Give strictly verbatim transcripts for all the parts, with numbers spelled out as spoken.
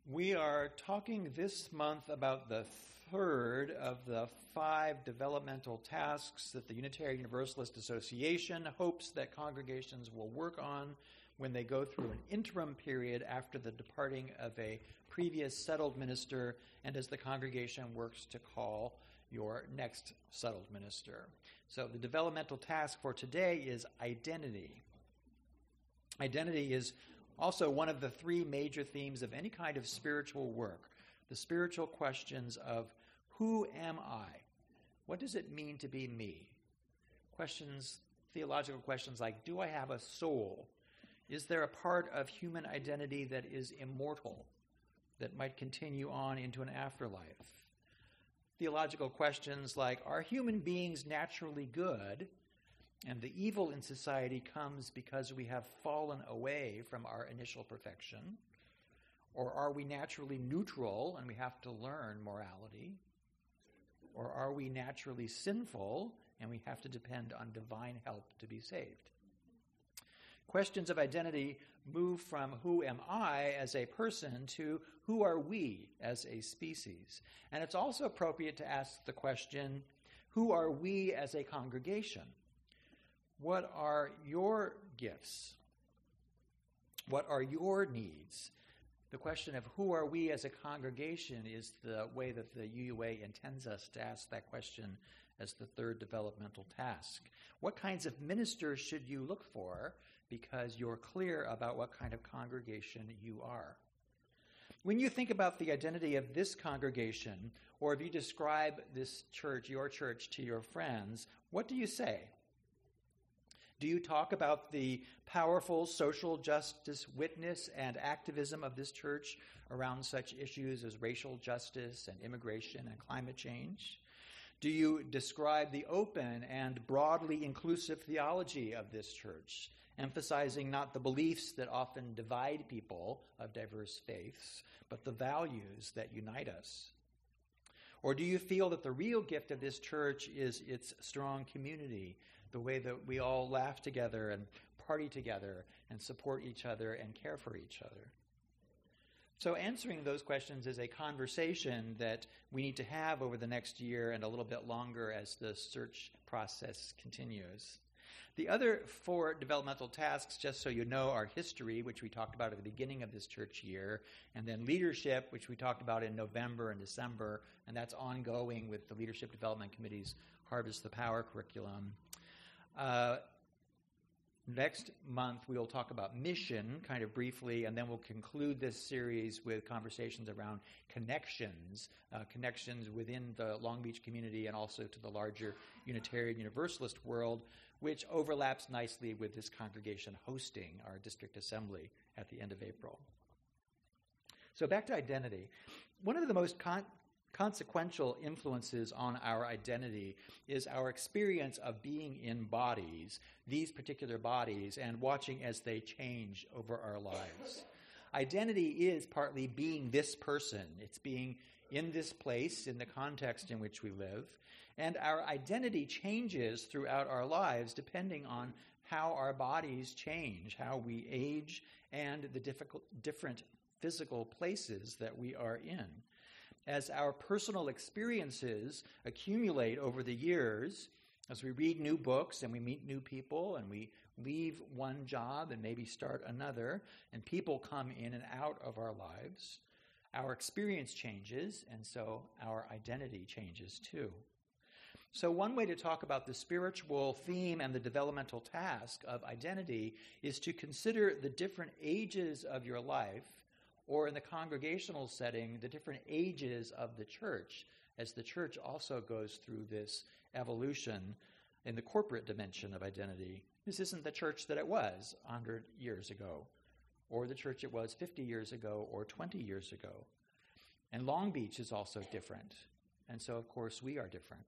We are talking this month about the third of the five developmental tasks that the Unitarian Universalist Association hopes that congregations will work on when they go through an interim period after the departing of a previous settled minister and as the congregation works to call your next settled minister. So the developmental task for today is identity. Identity is also one of the three major themes of any kind of spiritual work. The spiritual questions of who am I? What does it mean to be me? Questions, theological questions like, do I have a soul? Is there a part of human identity that is immortal, that might continue on into an afterlife? Theological questions like, are human beings naturally good, and the evil in society comes because we have fallen away from our initial perfection? Or are we naturally neutral and we have to learn morality? Or are we naturally sinful and we have to depend on divine help to be saved? Questions of identity move from who am I as a person to who are we as a species? And it's also appropriate to ask the question, who are we as a congregation? What are your gifts? What are your needs? The question of who are we as a congregation is the way that the U U A intends us to ask that question as the third developmental task. What kinds of ministers should you look for because you're clear about what kind of congregation you are? When you think about the identity of this congregation, or if you describe this church, your church, to your friends, what do you say? Do you talk about the powerful social justice witness and activism of this church around such issues as racial justice and immigration and climate change? Do you describe the open and broadly inclusive theology of this church, emphasizing not the beliefs that often divide people of diverse faiths, but the values that unite us? Or do you feel that the real gift of this church is its strong community, the way that we all laugh together and party together and support each other and care for each other? So answering those questions is a conversation that we need to have over the next year and a little bit longer as the search process continues. The other four developmental tasks, just so you know, are history, which we talked about at the beginning of this church year, and then leadership, which we talked about in November and December, and that's ongoing with the Leadership Development Committee's Harvest the Power curriculum. Uh, next month, we will talk about mission kind of briefly, and then we'll conclude this series with conversations around connections, uh, connections within the Long Beach community and also to the larger Unitarian Universalist world, which overlaps nicely with this congregation hosting our district assembly at the end of April. So back to identity. One of the most con- consequential influences on our identity is our experience of being in bodies, these particular bodies, and watching as they change over our lives. Identity is partly being this person. It's being in this place, in the context in which we live. And our identity changes throughout our lives depending on how our bodies change, how we age, and the difficult, different physical places that we are in. As our personal experiences accumulate over the years, as we read new books and we meet new people and we leave one job and maybe start another, and people come in and out of our lives, our experience changes, and so our identity changes too. So one way to talk about the spiritual theme and the developmental task of identity is to consider the different ages of your life, or in the congregational setting, the different ages of the church, as the church also goes through this evolution in the corporate dimension of identity. This isn't the church that it was one hundred years ago, or the church it was fifty years ago, or twenty years ago. And Long Beach is also different, and so, of course, we are different.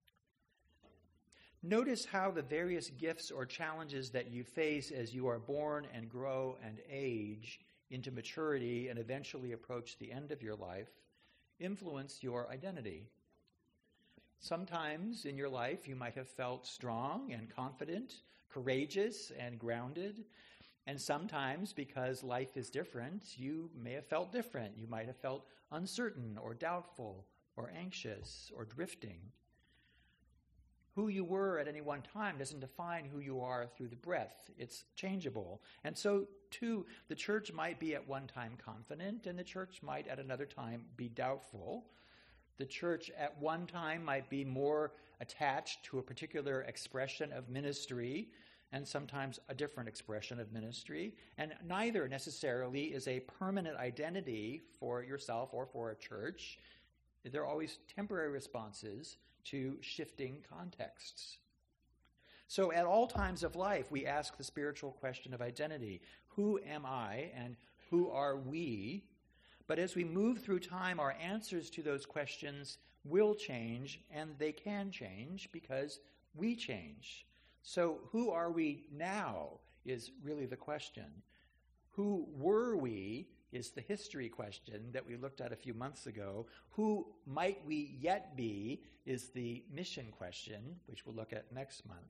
Notice how the various gifts or challenges that you face as you are born and grow and age into maturity and eventually approach the end of your life influence your identity. Sometimes in your life you might have felt strong and confident, courageous and grounded, And sometimes, because life is different, you may have felt different. You might have felt uncertain or doubtful or anxious or drifting. Who you were at any one time doesn't define who you are through the breadth. It's changeable. And so, too, the church might be at one time confident, and the church might at another time be doubtful. The church at one time might be more attached to a particular expression of ministry, and sometimes a different expression of ministry. And neither necessarily is a permanent identity for yourself or for a church. There are always temporary responses to shifting contexts. So at all times of life, we ask the spiritual question of identity. Who am I and who are we? But as we move through time, our answers to those questions will change, and they can change because we change. So who are we now is really the question. Who were we is the history question that we looked at a few months ago. Who might we yet be is the mission question, which we'll look at next month.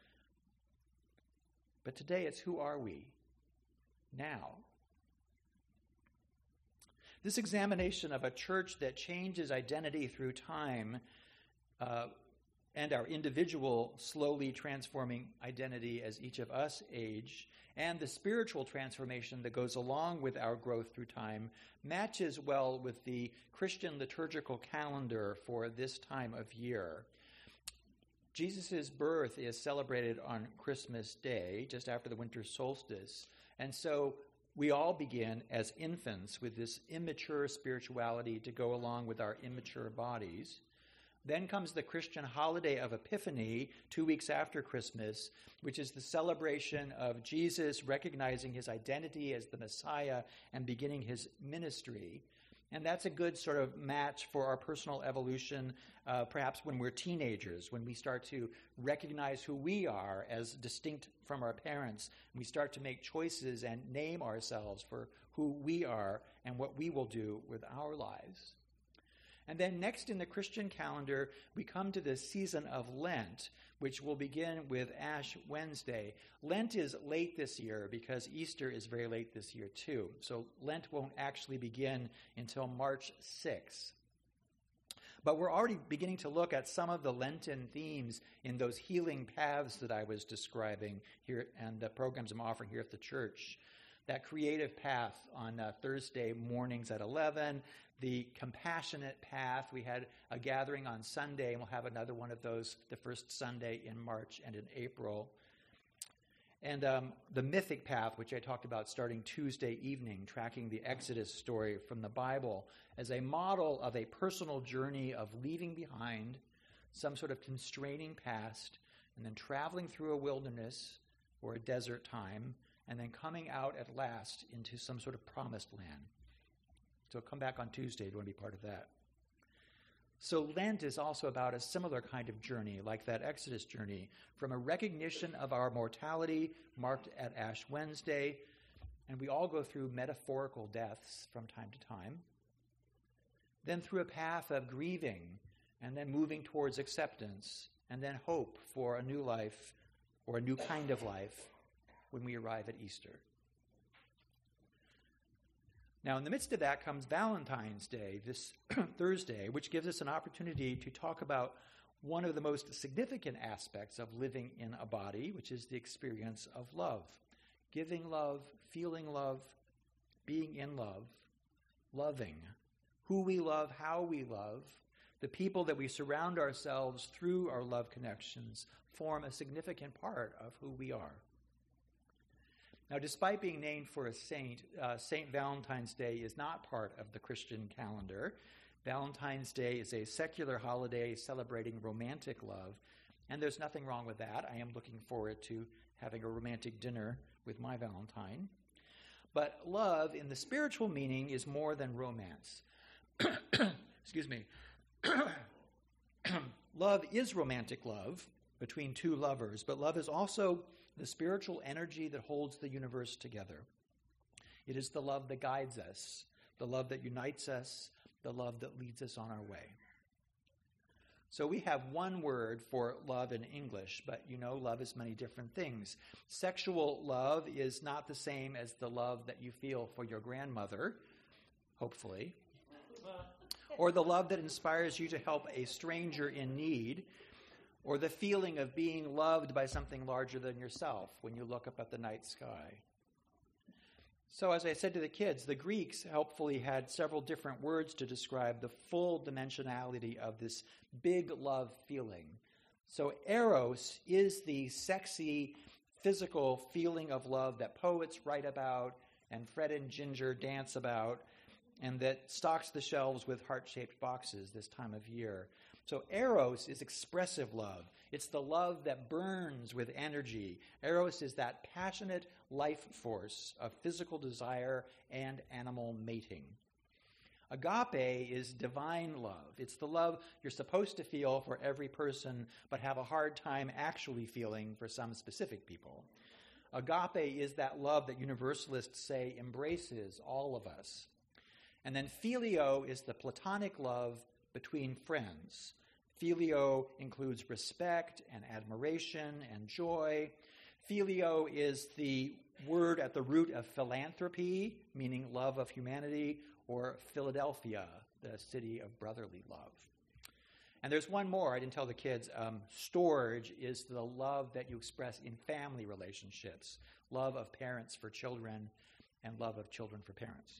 But today it's who are we now? This examination of a church that changes identity through time uh, and our individual slowly transforming identity as each of us age, and the spiritual transformation that goes along with our growth through time matches well with the Christian liturgical calendar for this time of year. Jesus' birth is celebrated on Christmas Day, just after the winter solstice, and so we all begin as infants with this immature spirituality to go along with our immature bodies. Then comes the Christian holiday of Epiphany, two weeks after Christmas, which is the celebration of Jesus recognizing his identity as the Messiah and beginning his ministry. And that's a good sort of match for our personal evolution, uh, perhaps when we're teenagers, when we start to recognize who we are as distinct from our parents. And we start to make choices and name ourselves for who we are and what we will do with our lives. And then next in the Christian calendar, we come to the season of Lent, which will begin with Ash Wednesday. Lent is late this year because Easter is very late this year too. So Lent won't actually begin until March sixth. But we're already beginning to look at some of the Lenten themes in those healing paths that I was describing here and the programs I'm offering here at the church. That creative path on uh, Thursday mornings at eleven, the compassionate path. We had a gathering on Sunday, and we'll have another one of those the first Sunday in March and in April. And um, the mythic path, which I talked about starting Tuesday evening, tracking the Exodus story from the Bible as a model of a personal journey of leaving behind some sort of constraining past and then traveling through a wilderness or a desert time and then coming out at last into some sort of promised land. So come back on Tuesday if you want to be part of that. So Lent is also about a similar kind of journey, like that Exodus journey, from a recognition of our mortality marked at Ash Wednesday, and we all go through metaphorical deaths from time to time, then through a path of grieving, and then moving towards acceptance, and then hope for a new life or a new kind of life when we arrive at Easter. Now, in the midst of that comes Valentine's Day, this Thursday, which gives us an opportunity to talk about one of the most significant aspects of living in a body, which is the experience of love. Giving love, feeling love, being in love, loving. Who we love, how we love, the people that we surround ourselves through our love connections form a significant part of who we are. Now, despite being named for a saint, uh, Saint Valentine's Day is not part of the Christian calendar. Valentine's Day is a secular holiday celebrating romantic love, and there's nothing wrong with that. I am looking forward to having a romantic dinner with my Valentine. But love, in the spiritual meaning, is more than romance. Excuse me. Love is romantic love between two lovers, but love is also the spiritual energy that holds the universe together. It is the love that guides us, the love that unites us, the love that leads us on our way. So we have one word for love in English, but you know love is many different things. Sexual love is not the same as the love that you feel for your grandmother, hopefully, or the love that inspires you to help a stranger in need, or the feeling of being loved by something larger than yourself when you look up at the night sky. So as I said to the kids, the Greeks helpfully had several different words to describe the full dimensionality of this big love feeling. So eros is the sexy, physical feeling of love that poets write about and Fred and Ginger dance about, and that stocks the shelves with heart-shaped boxes this time of year. So eros is expressive love. It's the love that burns with energy. Eros is that passionate life force of physical desire and animal mating. Agape is divine love. It's the love you're supposed to feel for every person, but have a hard time actually feeling for some specific people. Agape is that love that universalists say embraces all of us. And then phileo is the platonic love between friends. Phileo includes respect and admiration and joy. Phileo is the word at the root of philanthropy, meaning love of humanity, or Philadelphia, the city of brotherly love. And there's one more I didn't tell the kids. Um, storge is the love that you express in family relationships, love of parents for children and love of children for parents.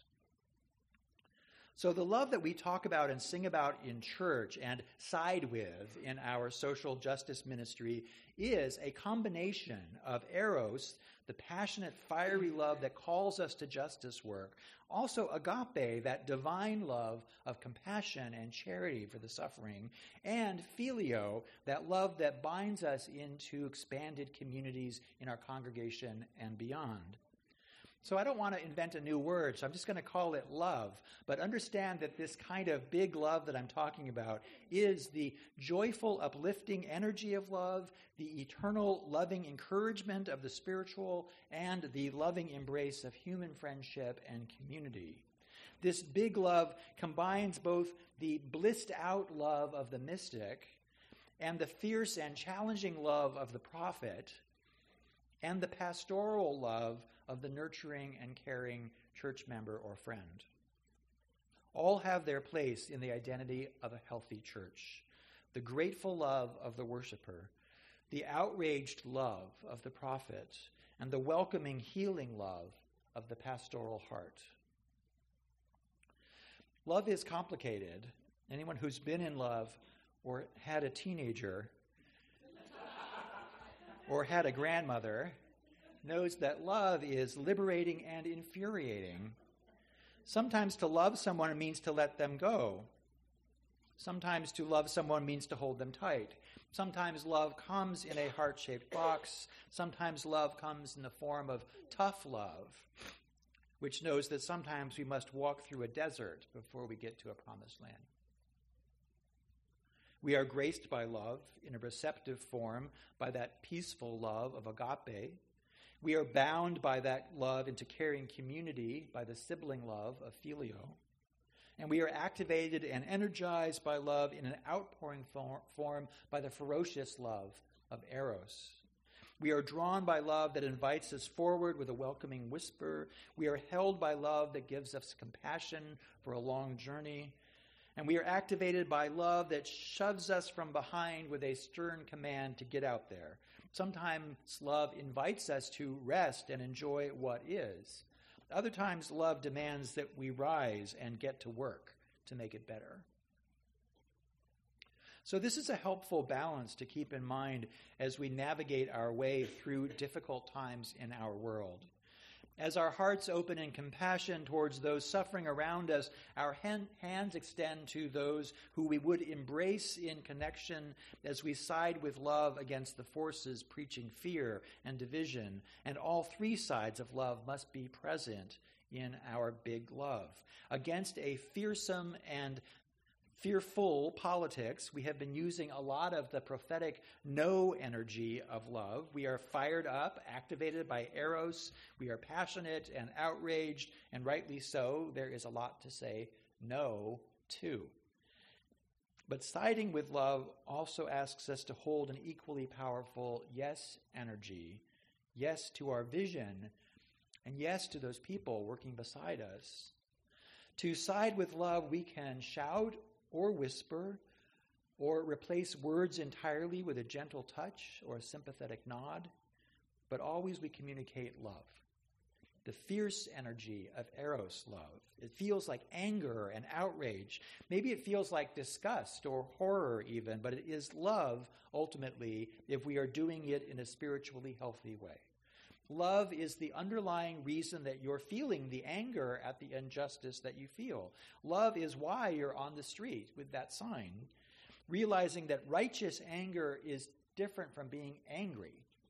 So the love that we talk about and sing about in church and side with in our social justice ministry is a combination of eros, the passionate, fiery love that calls us to justice work, also agape, that divine love of compassion and charity for the suffering, and phileo, that love that binds us into expanded communities in our congregation and beyond. So I don't want to invent a new word, so I'm just going to call it love. But understand that this kind of big love that I'm talking about is the joyful, uplifting energy of love, the eternal loving encouragement of the spiritual, and the loving embrace of human friendship and community. This big love combines both the blissed out love of the mystic and the fierce and challenging love of the prophet and the pastoral love of the nurturing and caring church member or friend. All have their place in the identity of a healthy church. The grateful love of the worshiper, the outraged love of the prophet, and the welcoming, healing love of the pastoral heart. Love is complicated. Anyone who's been in love or had a teenager or had a grandmother knows that love is liberating and infuriating. Sometimes to love someone means to let them go. Sometimes to love someone means to hold them tight. Sometimes love comes in a heart-shaped box. Sometimes love comes in the form of tough love, which knows that sometimes we must walk through a desert before we get to a promised land. We are graced by love in a receptive form, by that peaceful love of agape. We are bound by that love into caring community by the sibling love of phileo. And we are activated and energized by love in an outpouring for- form by the ferocious love of eros. We are drawn by love that invites us forward with a welcoming whisper. We are held by love that gives us compassion for a long journey. And we are activated by love that shoves us from behind with a stern command to get out there. Sometimes love invites us to rest and enjoy what is. Other times love demands that we rise and get to work to make it better. So this is a helpful balance to keep in mind as we navigate our way through difficult times in our world. As our hearts open in compassion towards those suffering around us, our hand, hands extend to those who we would embrace in connection as we side with love against the forces preaching fear and division. And all three sides of love must be present in our big love. Against a fearsome and fearful politics, we have been using a lot of the prophetic no energy of love. We are fired up, activated by eros. We are passionate and outraged, and rightly so. There is a lot to say no to. But siding with love also asks us to hold an equally powerful yes energy, yes to our vision, and yes to those people working beside us. To side with love, we can shout or whisper, or replace words entirely with a gentle touch or a sympathetic nod, but always we communicate love. The fierce energy of eros love. It feels like anger and outrage. Maybe it feels like disgust or horror even, but it is love ultimately if we are doing it in a spiritually healthy way. Love is the underlying reason that you're feeling the anger at the injustice that you feel. Love is why you're on the street with that sign, realizing that righteous anger is different from being angry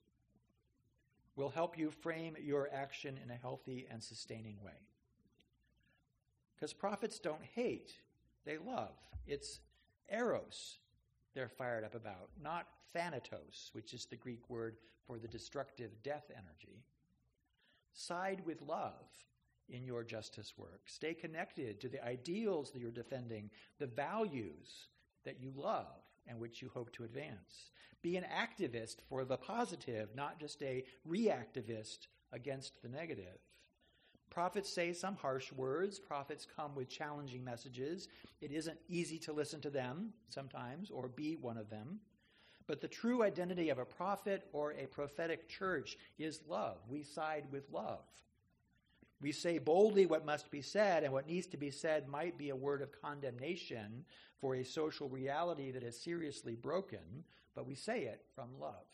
will help you frame your action in a healthy and sustaining way. Because prophets don't hate, they love. It's eros they're fired up about, not thanatos, which is the Greek word for the destructive death energy. Side with love in your justice work. Stay connected to the ideals that you're defending, the values that you love and which you hope to advance. Be an activist for the positive, not just a reactivist against the negative. Prophets say some harsh words. Prophets come with challenging messages. It isn't easy to listen to them sometimes or be one of them. But the true identity of a prophet or a prophetic church is love. We side with love. We say boldly what must be said, and what needs to be said might be a word of condemnation for a social reality that is seriously broken, but we say it from love.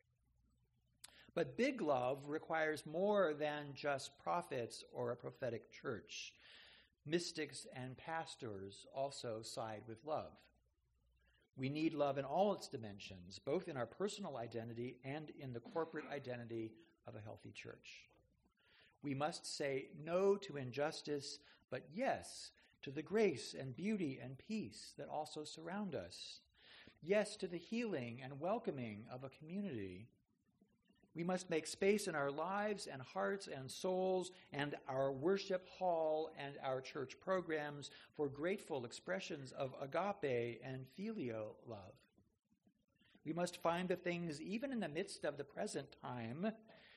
But big love requires more than just prophets or a prophetic church. Mystics and pastors also side with love. We need love in all its dimensions, both in our personal identity and in the corporate identity of a healthy church. We must say no to injustice, but yes to the grace and beauty and peace that also surround us. Yes to the healing and welcoming of a community. We must make space in our lives and hearts and souls and our worship hall and our church programs for grateful expressions of agape and filio love. We must find the things, even in the midst of the present time,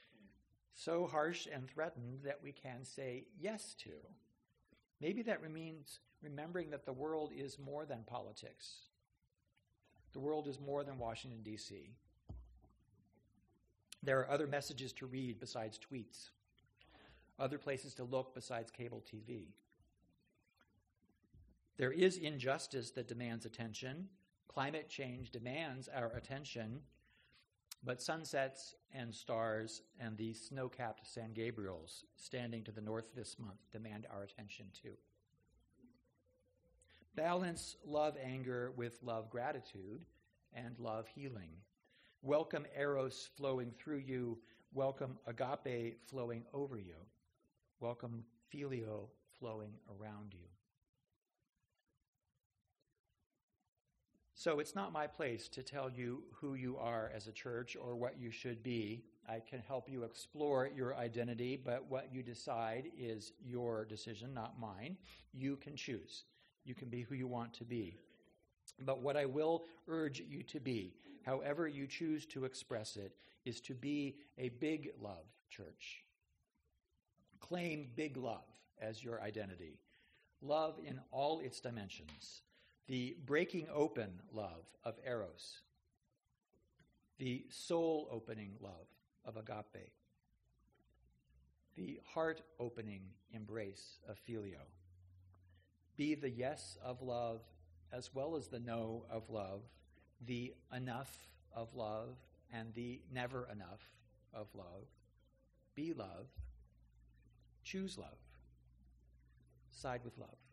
so harsh and threatened that we can say yes to. Maybe that means remembering that the world is more than politics. The world is more than Washington, D C There are other messages to read besides tweets, other places to look besides cable T V. There is injustice that demands attention. Climate change demands our attention. But sunsets and stars and the snow-capped San Gabriels standing to the north this month demand our attention too. Balance love anger with love gratitude and love healing. Welcome eros flowing through you. Welcome agape flowing over you. Welcome filio flowing around you. So it's not my place to tell you who you are as a church or what you should be. I can help you explore your identity, but what you decide is your decision, not mine. You can choose. You can be who you want to be. But what I will urge you to be, however you choose to express it, is to be a big love church. Claim big love as your identity. Love in all its dimensions. The breaking open love of eros. The soul-opening love of agape. The heart-opening embrace of filio. Be the yes of love as well as the no of love, the enough of love and the never enough of love. Be love. Choose love. Side with love.